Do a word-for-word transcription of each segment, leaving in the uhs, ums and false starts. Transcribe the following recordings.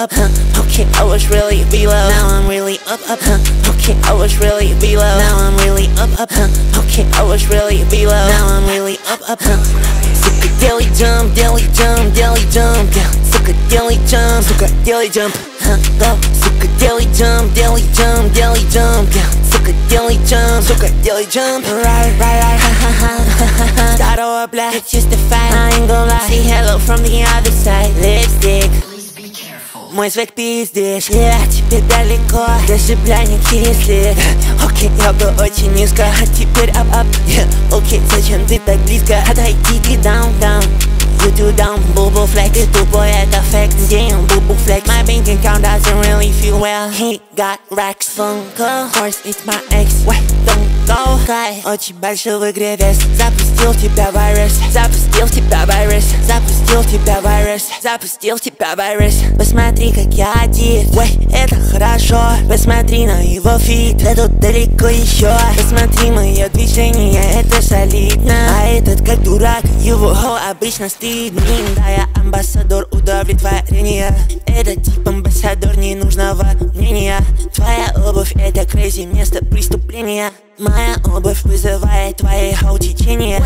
up, huh? Okay, I was really below. Now I'm really up, up, huh? Okay, I was really below. Now I'm really up, up, huh? Okay, I was really below. Now I'm really up, up, huh? Suka dilly jump, dilly jump, dilly jump, yeah. Suka dilly jump, suka dilly jump, huh? Go. Suka dilly jump, dilly jump, dilly jump, yeah. Suka dilly jump, suka dilly jump. Right, right, right, ha ha ha ha ha. Start over black, it's just a fight. I ain't gon' lie. Say hello from the other side. Lipstick. Мой свек пиздишь, я тебе далеко, даже блядники след. Окей, я был очень низко, а теперь ап-ап. Окей, зачем ты так близко? Отойди ты down-down. You do down, бубу флек, ты тупой, это факт. Damn, бубу флекс. My bank account doesn't really feel well. He got racks, Funko. Of course, it's my ex. Wait, don't go. Кай, очень большой в игре вес. Запустил тебя вирус, запустил тебя вирус, запустил тебя вирус, запустил тебя вирус. Посмотри, как я одет, ой, это хорошо. Посмотри на его фит, да тут далеко еще. Посмотри мои движения, это солидно. А этот как дурак, его обычно стыдно. Да, я амбассадор удовлетворения. Это тип амбассадор ненужного мнения. Твоя обувь это crazy, место преступления. Моя обувь вызывает твои течения.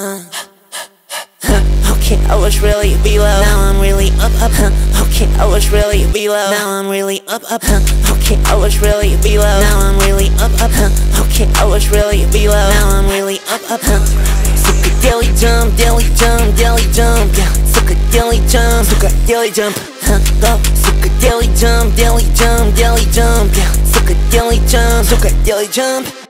Okay, I was really below. Now I'm really up, up, huh? Okay, I was really below. Now I'm really up, up, huh? Okay, I was really below. Now I'm really up, up, huh? Okay, I was really below. Now I'm really up, up, huh? Suka dilly jump, dilly jump, dilly jump, yeah. Suka dilly jump, suka dilly jump, huh? Go. Suka dilly jump, dilly jump, dilly jump, yeah. Suka dilly jump, suka dilly jump.